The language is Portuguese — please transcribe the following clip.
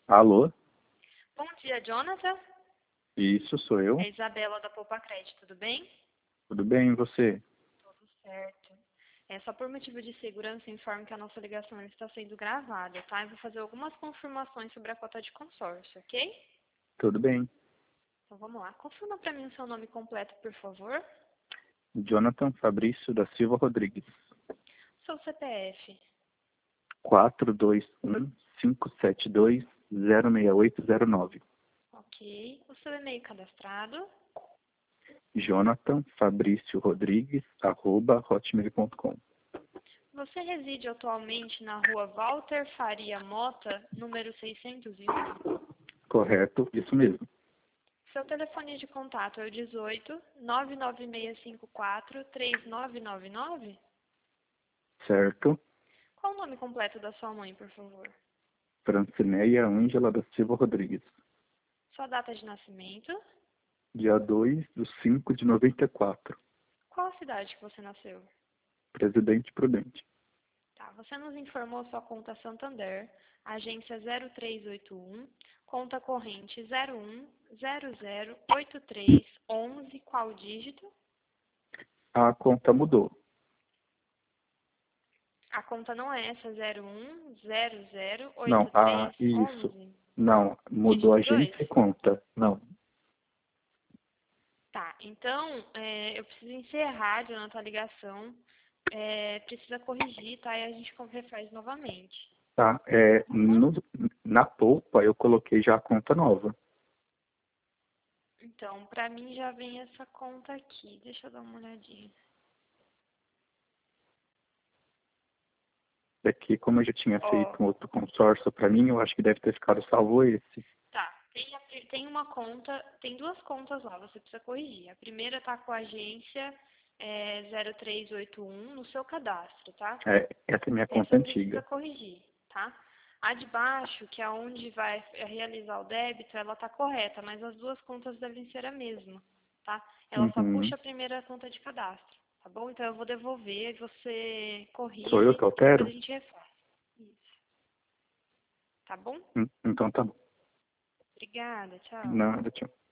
Alô? Bom dia, Jonathan. Isso, sou eu. É Isabela da Poupa Crédito, tudo bem? Tudo bem, e você? Tudo certo. Só por motivo de segurança, informo que a nossa ligação está sendo gravada, tá? Eu vou fazer algumas confirmações sobre a cota de consórcio, ok? Tudo bem. Então vamos lá. Confirma para mim o seu nome completo, por favor. Jonathan Fabrício da Silva Rodrigues. Seu CPF. 421-572-06809. Ok. O seu e-mail cadastrado. Jonathan Fabrício Rodrigues, @hotmail.com. Você reside atualmente na rua Walter Faria Mota, número 601? Correto, isso mesmo. Seu telefone de contato é o 18 99654 3999? Certo. Qual o nome completo da sua mãe, por favor? Francineia Ângela da Silva Rodrigues. Sua data de nascimento? Dia 2/5/94. Qual a cidade que você nasceu? Presidente Prudente. Tá, você nos informou sua conta Santander, agência 0381, conta corrente 01008311, qual dígito? A conta mudou. A conta não é essa, Não, isso. 01008311, Não, mudou dígito agência 2? e conta. Não. Tá, então eu preciso encerrar, Jonathan, a ligação. Precisa corrigir, tá? E a gente refaz novamente. Tá, Tá bom? na polpa eu coloquei já a conta nova. Então, pra mim já vem essa conta aqui. Deixa eu dar uma olhadinha. Daqui, como eu já tinha Ó, feito um outro consórcio para mim, eu acho que deve ter ficado salvo esse. tá. Tem uma conta, tem duas contas lá, você precisa corrigir. A primeira tá com a agência 0381 no seu cadastro, tá? Essa é minha conta Essa precisa antiga. corrigir, tá? A de baixo, que é onde vai realizar o débito, ela tá correta, mas as duas contas devem ser a mesma, tá? Ela só Uhum. puxa a primeira conta de cadastro, tá bom? Então eu vou devolver, você Sou eu corrige que e depois a altero? gente refaz. Isso. Tá bom? Então tá bom. Obrigada, tchau. Nada, tchau.